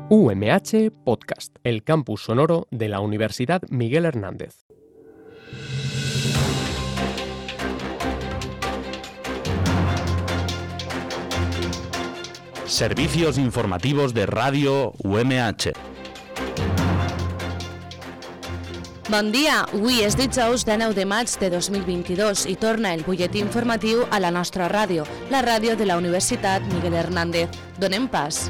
UMH Podcast, el campus sonoro de la Universidad Miguel Hernández. Servicios informativos de Ràdio UMH. Bon dia, avui és dijous de 9 de maig de 2022 i torna el butlletí informatiu a la nostra ràdio, la ràdio de la Universitat Miguel Hernández. Donem pas.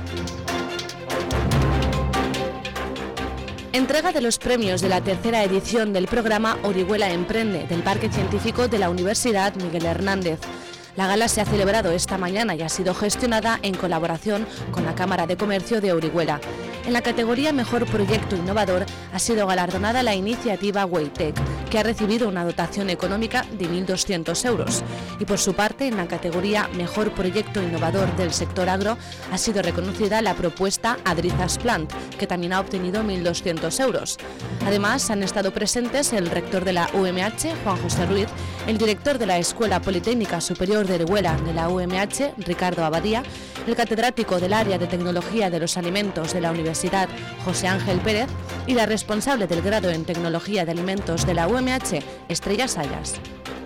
Entrega de los premios de la tercera edición del programa Orihuela Emprende del Parque Científico de la Universidad Miguel Hernández. La gala se ha celebrado esta mañana y ha sido gestionada en colaboración con la Cámara de Comercio de Orihuela. En la categoría Mejor Proyecto Innovador ha sido galardonada la iniciativa Waytech, que ha recibido una dotación económica de 1.200 euros. Y por su parte, en la categoría Mejor Proyecto Innovador del sector agro, ha sido reconocida la propuesta Adrizas Plant, que también ha obtenido 1.200 euros. Además, han estado presentes el rector de la UMH, Juan José Ruiz, el director de la Escuela Politécnica Superior de Orihuela de la UMH, Ricardo Abadía, el catedrático del área de Tecnología de los Alimentos de la Universidad, José Ángel Pérez, y la responsable del grado en Tecnología de Alimentos de la UMH, Estrella Sayas.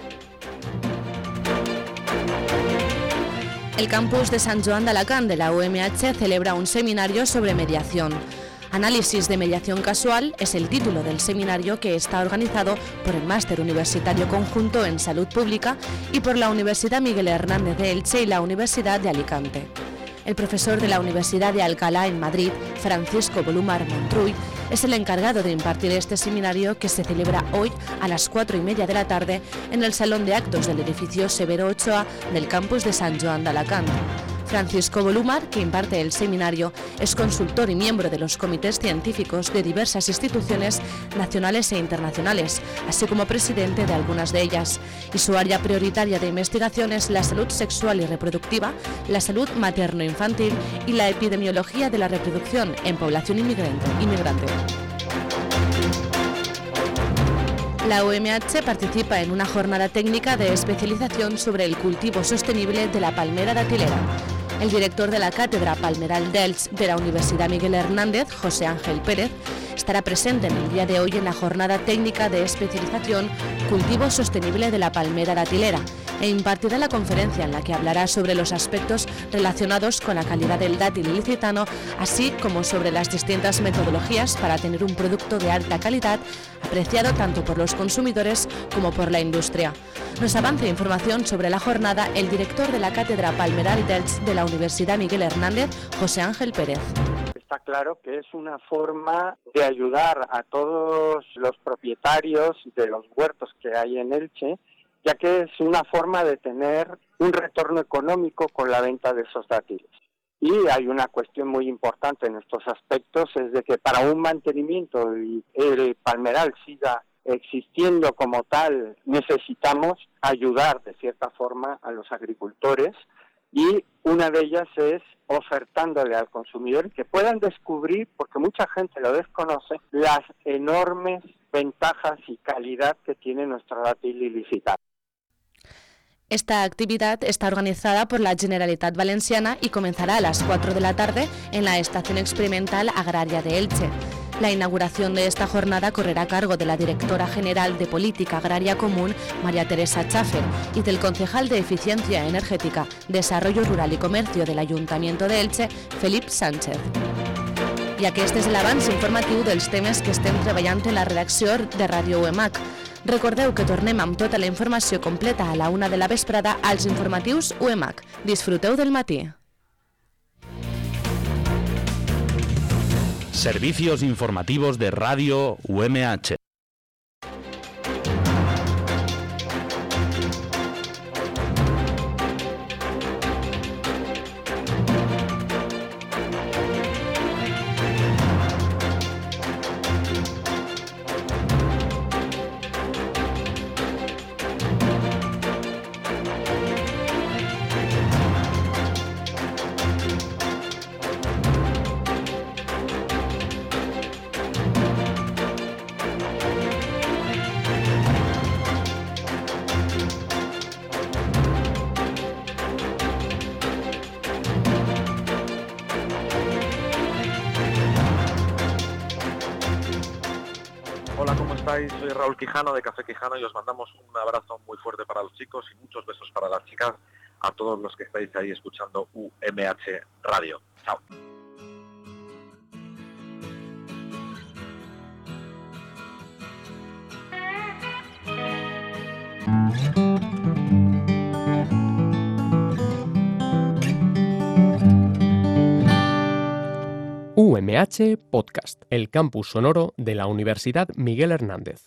El campus de Sant Joan d'Alacant de la UMH celebra un seminario sobre mediación. Análisis de mediación casual es el título del seminario que está organizado por el Máster Universitario Conjunto en Salud Pública y por la Universidad Miguel Hernández de Elche y la Universidad de Alicante. El profesor de la Universidad de Alcalá en Madrid, Francisco Bolumar Montruy, es el encargado de impartir este seminario que se celebra hoy a las 4:30 de la tarde en el Salón de Actos del edificio Severo Ochoa del campus de Sant Joan d'Alacant. Francisco Bolumar, que imparte el seminario, es consultor y miembro de los comités científicos de diversas instituciones nacionales e internacionales, así como presidente de algunas de ellas. Y su área prioritaria de investigación es la salud sexual y reproductiva, la salud materno-infantil y la epidemiología de la reproducción en población inmigrante. La UMH participa en una jornada técnica de especialización sobre el cultivo sostenible de la palmera datilera. El director de la Cátedra Palmeral d'Elx de la Universidad Miguel Hernández, José Ángel Pérez, estará presente en el día de hoy en la jornada técnica de especialización Cultivo Sostenible de la Palmera Datilera e impartirá la conferencia en la que hablará sobre los aspectos relacionados con la calidad del dátil ilicitano, así como sobre las distintas metodologías para tener un producto de alta calidad apreciado tanto por los consumidores como por la industria. Nos avanza información sobre la jornada el director de la Cátedra Palmeral d'Elx de la Universidad Miguel Hernández, José Ángel Pérez. Está claro que es una forma de ayudar a todos los propietarios de los huertos que hay en Elche, ya que es una forma de tener un retorno económico con la venta de esos dátiles. Y hay una cuestión muy importante en estos aspectos, es de que para un mantenimiento y el palmeral siga existiendo como tal, necesitamos ayudar de cierta forma a los agricultores, y una de ellas es ofertándole al consumidor que puedan descubrir, porque mucha gente lo desconoce, las enormes ventajas y calidad que tiene nuestro dátil ilicitano. Esta actividad está organizada por la Generalitat Valenciana y comenzará a las 4 de la tarde en la Estación Experimental Agraria de Elche. La inauguración de esta jornada correrá a cargo de la directora general de Política Agraria Común, María Teresa Chaffer, y del concejal de Eficiencia Energètica, Desarrollo Rural y Comercio del Ayuntamiento de Elche, Felip Sánchez. I aquest és l'abans informatiu dels temes que estem treballant en la redacció de Ràdio UMH. Recordeu que tornem amb tota la informació completa a la 1 de la vesprada als informatius UMH. Disfruteu del matí. Servicios informativos de Ràdio UMH. estáis? Soy Raúl Quijano de Café Quijano y os mandamos un abrazo muy fuerte para los chicos y muchos besos para las chicas, a todos los que estáis ahí escuchando UMH Radio. Chao. UMH Podcast, el campus sonoro de la Universidad Miguel Hernández.